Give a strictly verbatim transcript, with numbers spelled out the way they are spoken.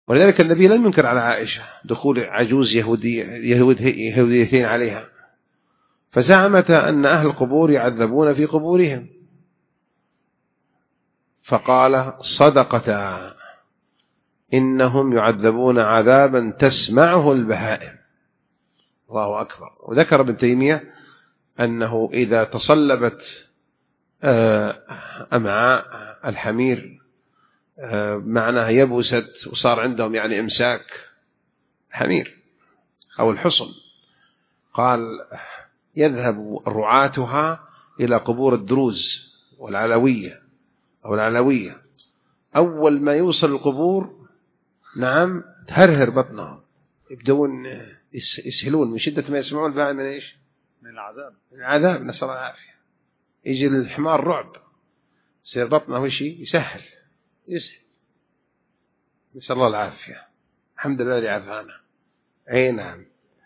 ولذلك النبي لم ينكر على عائشة دخول عجوز يهودي يهوديتين عليها، فزعمت أن أهل القبور يعذبون في قبورهم، فقال صدقتا إنهم يعذبون عذابا تسمعه البهائم. الله أكبر. وذكر ابن تيمية أنه إذا تصلبت أمعاء الحمير معناها يبست وصار عندهم يعني إمساك حمير أو الحصن، قال يذهب رعاتها إلى قبور الدروز والعلوية أو العلوية، أول ما يوصل القبور نعم تهرهر بطنهم، يبدون يسهلون من شدة ما يسمعون بقى من إيش؟ من العذاب، من العذاب، نسأل الله العافية. يجي الحمار رعب، يصير بطنه وشي يسهل يسهل، نسأل الله العافية. الحمد لله اللي عافانا. أي نعم.